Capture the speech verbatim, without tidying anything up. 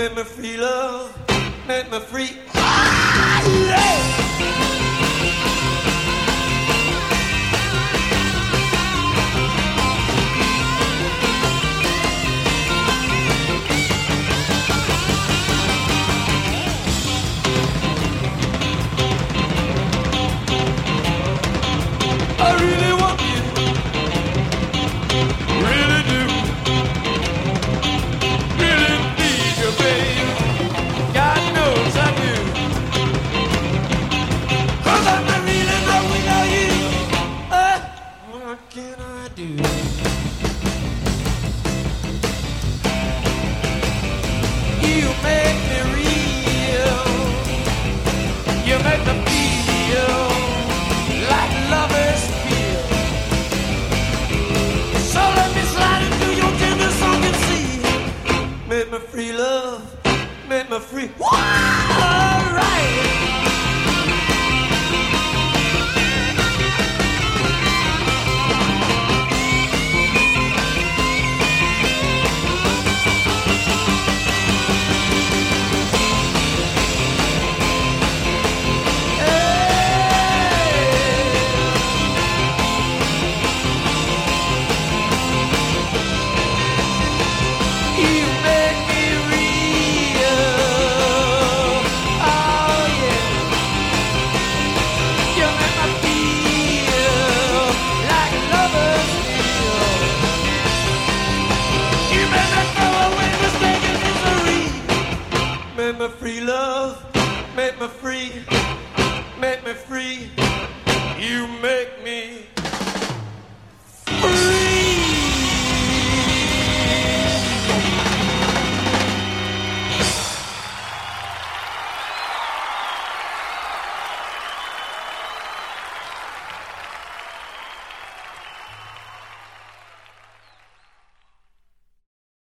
Make me free, love. Make me free. Ah, yeah. I really want you, really do, really need you, babe. God knows I do. 'Cause I'm not really love without you. Uh, what can I do? You make me real. You make me feel like lovers feel. So let me slide into your tender song and see. Make me free, love. Make me free. Why?